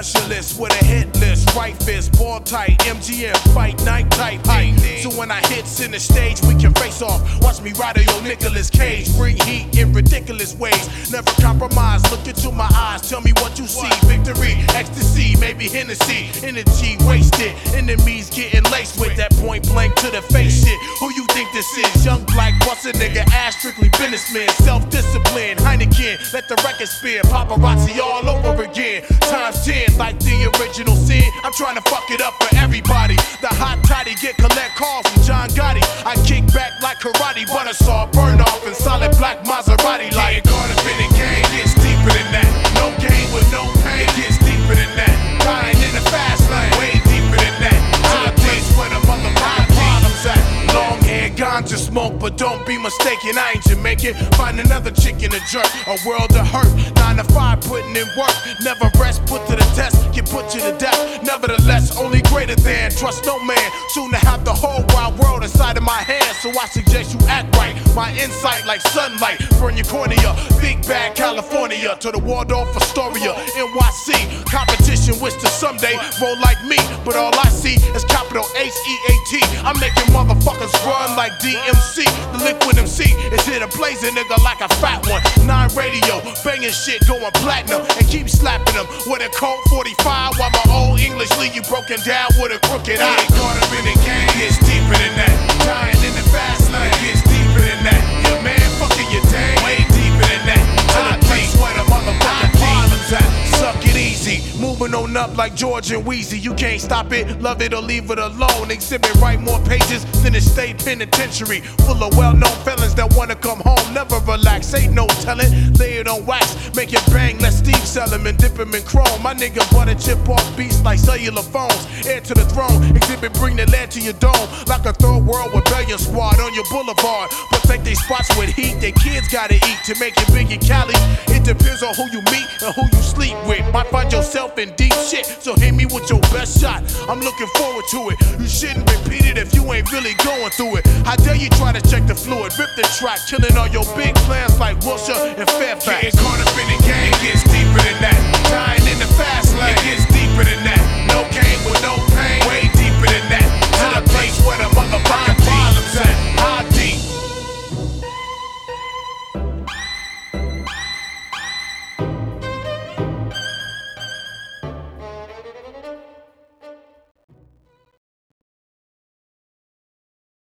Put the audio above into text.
specialist with a hit list. Right fist, ball tight, MGM, fight night type height. So when I hit center stage, we can face off. Watch me ride a yo Nicolas Cage. Bring heat in ridiculous ways. Never compromise, look into my eyes. Tell me what you see. Victory, ecstasy, maybe Hennessy. Energy wasted, enemies getting laced with that point blank to the face shit. Who you think this is? Young black bust a nigga ass, strictly businessman. Self-discipline, Heineken, let the record spin. Paparazzi all over again. Times 10, like the original sin. I'm trying to fuck it up for everybody. The hot toddy get collect calls from John Gotti. I kick back like karate, but I saw burn off in solid black Maserati. Like caught up in the game, gets deeper than that. No game with no pain, gets deeper than that. Dying in the fast lane, way deeper than that. To the place where the motherfucking problems at. Long hair, ganja smoke, but don't be mistaken, I ain't Jamaican. Find another chick in a jerk, a world of hurt. 9 to 5, putting in work. Never rest, put to the test, can put you to death. Nevertheless, only greater than. Trust no man, soon to have the whole wide world inside of my hands. So I suggest you act right. My insight like sunlight, burn your cornea. Big bad California to the Waldorf Astoria, NYC. Competition wish to someday roll like me, but all I see is capital H-E-A-T. I'm making motherfuckers run like DMC. The liquid MC is here to blaze a nigga like a fat one. 9 radio, banging shit going platinum, and keep slapping them with a Colt 45 while my old English leave you broken down with a crooked eye. Caught up in the game, gets deeper than that. Dying in the fast lane, gets deeper than that. Your man fucking your dang, way deeper than that. To the place where the motherfucking problems at. Suck it easy, moving on up like George and Wheezy. You can't stop it, love it or leave it alone. Exhibit write more pages than a state penitentiary, full of well-known felons that wanna come home. Never relax, ain't no telling. Lay it on wax, make it bang. Let Steve sell him and dip him in chrome. My nigga butter chip off beats like cellular phones. Heir to the throne, exhibit bring the land to your dome. Like a third world rebellion squad on your boulevard. Protect they spots with heat, their kids gotta eat to make it big in Cali. It depends on who you meet and who you sleep with. Might find yourself in deep shit, so hit me with your best shot. I'm looking forward to it. You shouldn't repeat it if you ain't really going through it. How dare you try to check the fluid, rip the track, killing all your big plans like Wilshire and Fairfax. Getting caught up in the game gets deeper than that. Dying in the fast lane, it gets deeper than that. No game with no